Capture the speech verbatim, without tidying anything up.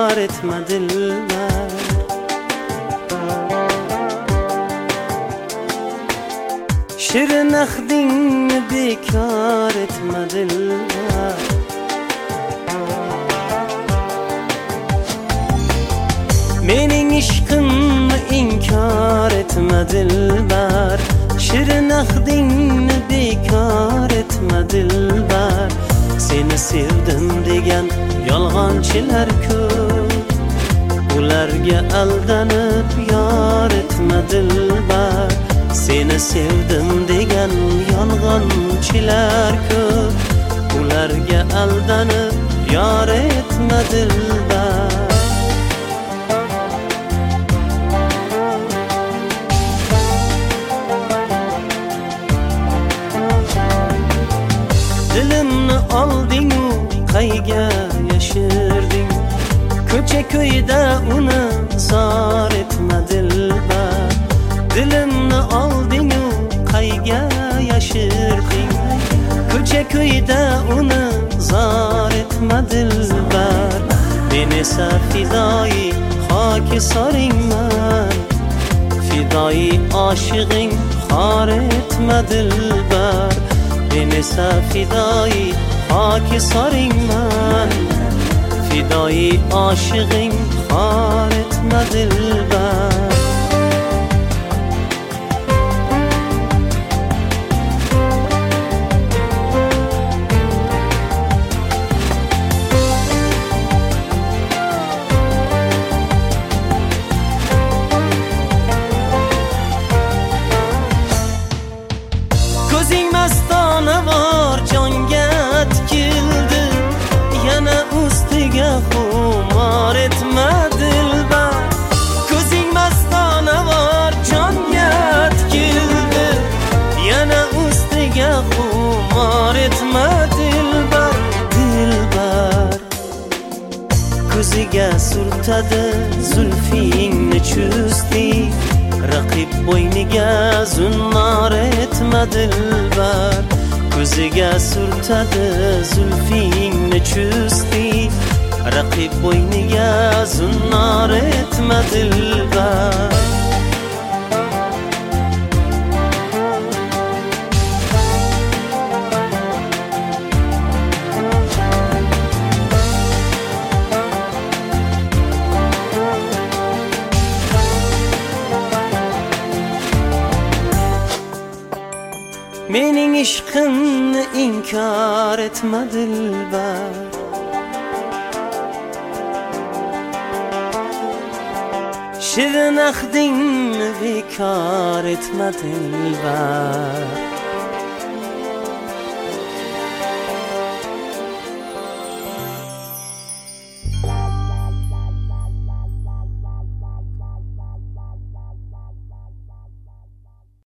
bekar etme dilber. Şirin akdingni bekar etme dilber. Mening ishqimni inkar etme dilber. Şirin akdingni bekar etme dilber. Seni sevdim degan yolg'onchilar ko'p, ularga aldanib yor etme dilber. Seni sevdim degan yolg'onchilar ko'p, ularga aldanib yor etme dilber. Dilimni olding-u qayga yashirding, ko'cha ko'yda uni zor etme dilber. Dilimni olding-u qayga yashirding, ko'cha ko'yda uni zor etme dilber. Men esa fidoyi xokisoringman, fidoyi oshig'ing xor etme dilber. Men esa fidoyi xokisoringman, fidoyi oshig'ing xor etme dilber. Ko'zing mastona bor jonga tikildi, yana ustiga xumor etme dilber. Ko'zing mastona bor jonga tikildi, yana ustiga xumor etme dilber. Dilber ko'ziga surtadi zulfingni chustlik, raqib bo'yniga zunnor etme dilber. Ko'ziga surtadi zulfingni chustlik, raqib bo'yniga zunnor etme dilber. Mening ishqimni inkar etme dilber. Şirin akdingni bekar etme dilber.